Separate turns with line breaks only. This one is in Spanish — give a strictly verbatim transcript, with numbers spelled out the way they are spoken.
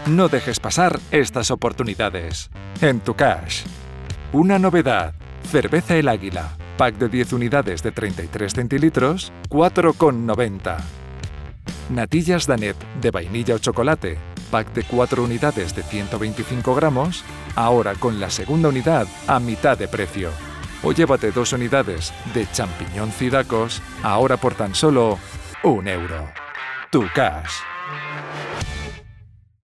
No dejes pasar estas oportunidades. En tu cash. Una novedad. Cerveza El Águila. Pack de diez unidades de treinta y tres centilitros, cuatro con noventa. Natillas Danet de vainilla o chocolate. Pack de cuatro unidades de ciento veinticinco gramos, ahora con la segunda unidad a mitad de precio. O llévate dos unidades de champiñón Cidacos, ahora por tan solo un euro. Tu cash.